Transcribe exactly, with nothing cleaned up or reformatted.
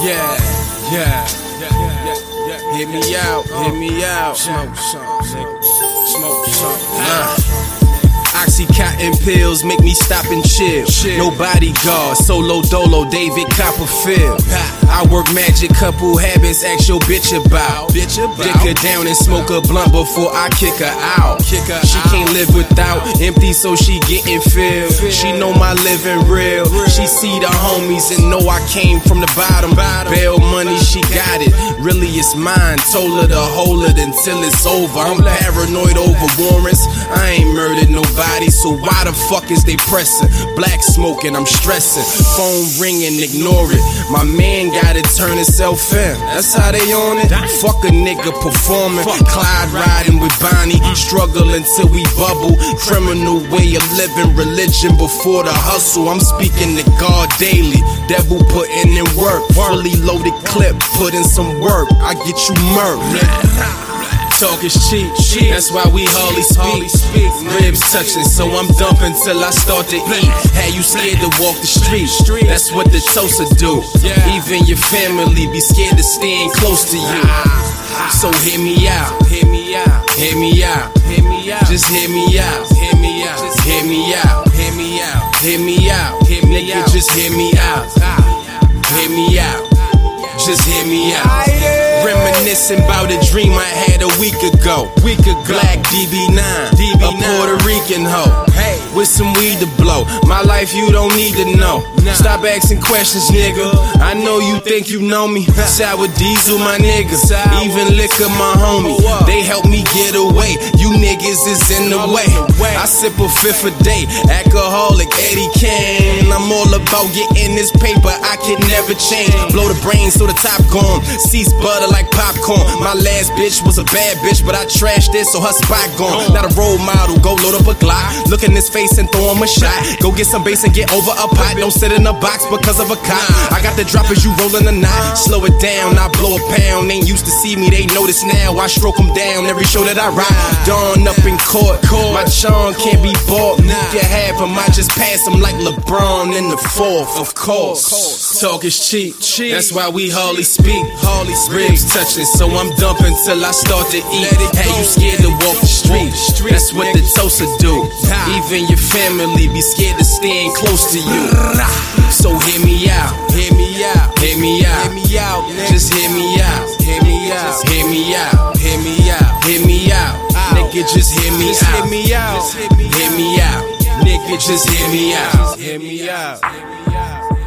Yeah, yeah, yeah, yeah, yeah. Hit me out, hit me out. Smoke some, nigga. Smoke some. Uh. Oxycontin pills make me stop and chill. No bodyguard, solo dolo, David Copperfield. I work magic, couple habits, ask your bitch about. Dick her down and smoke a blunt before I kick her out. She can't live without, empty so she getting filled. She know my living real. She see the homies and know I came from the bottom. Bail money, she got it. Really it's mine. Told her to hold it until it's over. I'm paranoid over warrants. I ain't murdered nobody, so why the fuck is they pressing? Black smoking, I'm stressing. Phone ringing, ignore it. My man gotta turn himself in. That's how they on it. Fuck a nigga performing. Clyde riding with Bonnie. Struggle until we bubble. Criminal way of living, religion before the hustle. I'm speaking to God daily. Devil putting in work. Fully loaded clip, put in some work. I get you murked. Talk is cheap, that's why we hardly speak. Ribs touching, so I'm dumping till I start to eat. Had you scared to walk the street, that's what the toaster do. Even your family be scared to stand close to you. So hear me out, hear me out, hear me out, hear me out. Just hear me out, hear me out, hear me out, hear me out, hear me out, hear me out. Just hear me out, hear me out. Just hear me out. Reminiscing about a dream I had a week ago. Week ago. Black D B nine, D B nine. A Puerto Rican hoe. Hey, with some weed to blow. My life you don't need to know. Nah. Stop asking questions, nigga. I know you think you know me. Sour diesel, my nigga. Sour. Even liquor, my homie. They help me get away. You niggas is in the way. I sip a fifth a day. Alcoholic Eddie Kane. I'm all about getting this paper. I can never change. Blow the brains so the top gone. Seats butter like popcorn. My last bitch was a bad bitch, but I trashed it, so her spot gone. Not a role model, go load up a Glock. Look in his face and throw him a shot. Go get some bass and get over a pot. Don't sit in a box because of a cop. I got the drop as you rolling a knot. Slow it down, I blow a pound. Ain't used to see me, they notice now. I stroke them down every show that I rock. Dawn up in court, my charm can't be bought. You can have him, I just pass him like LeBron in the fourth. Of course, talk is cheap, that's why we hardly speak. Hardly ribs touching, so I'm dumping till I start to eat. Hey, you scared to walk the street? That's what the toaster do. Even your family be scared to stand close to you. So hear me out, hear me out, hear me out, hear me out. Just hear me out, hear me out, hear me out, hear me out, hear me out. Nigga, just hear me out, hear me out, hear me out. Nigga, just hear me out, hear me out.